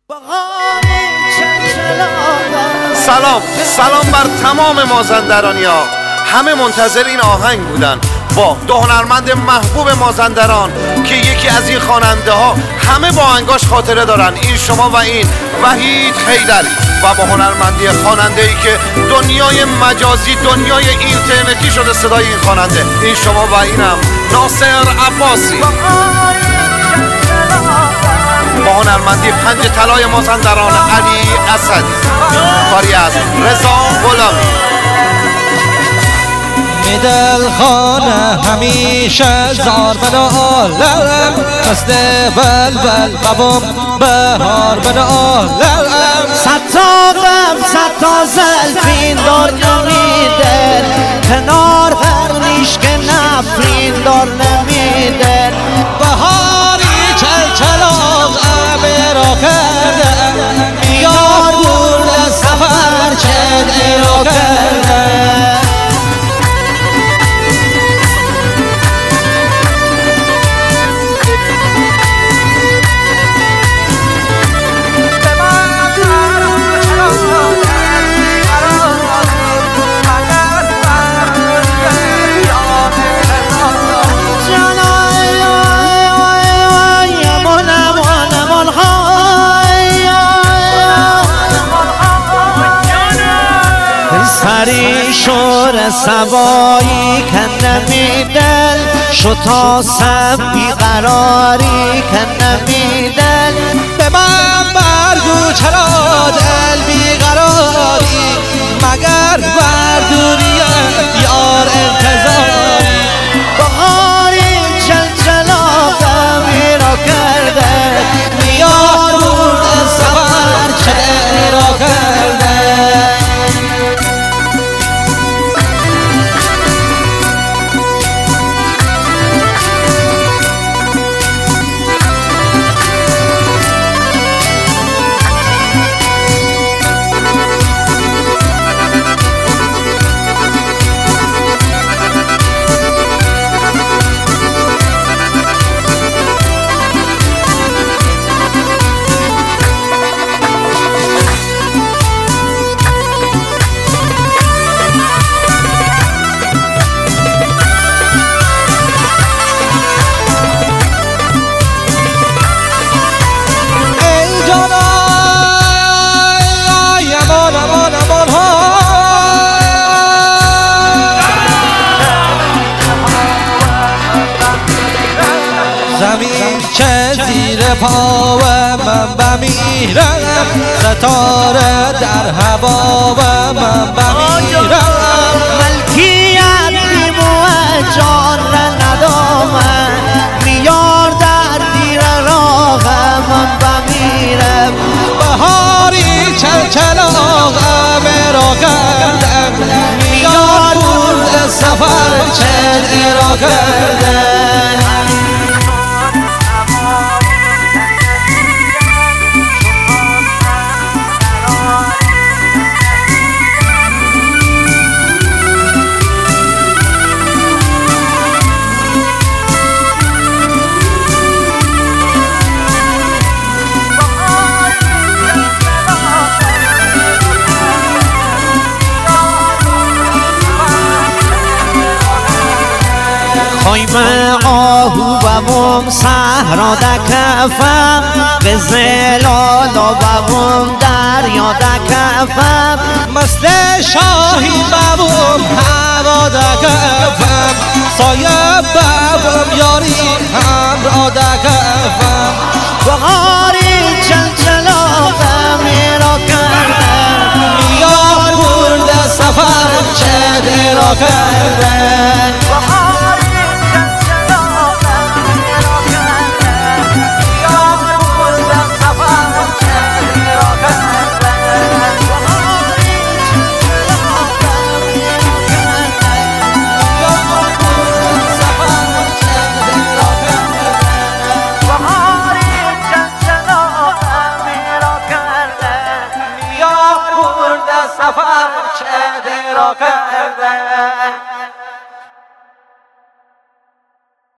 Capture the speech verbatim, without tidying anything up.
سلام سلام بر تمام مازندرانی ها. همه منتظر این آهنگ بودن با دو هنرمند محبوب مازندران که یکی از این خواننده ها همه با آهنگاش خاطره دارن. این شما و این وحید حیدری و با هنرمندی خواننده ای که دنیای مجازی دنیای اینترنتی شده صدای این خواننده. این شما و اینم ناصر عباسی با هنرمندی پنج طلای مازندران علی اسدی، کاری از رضا غلامی. دل خانه همیشه زار بن عالم، مثل بلبل قبم بهار بن عالم. صد تا غم صد تا زلفین دار نمیده، کنار هرنیش که نفرین دار نمیده. بهاری چل چلاغ را کرده، یار برد سفر چل را کرده. سری شور سوایی که نمیدل، شتا سب بیقراری که نمیدل. به من برگو چرا دل بیقراری، مگر بردوری یار انتظاری. بهاری چلچلا غمی را کرده، یار برد سفر چه را کرده. زمین چه زیر پا و من بمیرم، ستاره در هوا و من بمیرم. ملکیت بیمو جان را ندامه، میار در دیر راه من بمیرم. بهاری چلچلا غم را کردم، میار برد سفر چل را کردم. خیمه آهو ببوم صحرا دکفم، به زلالا ببوم دریا دکفم. مثل شاهی ببوم هوا دکفم، سایه ببوم یاری همرا دکفم. بهاری چلچلا غمی را کردم، یار برد سفر چه را کردم. سفر چه را کرده.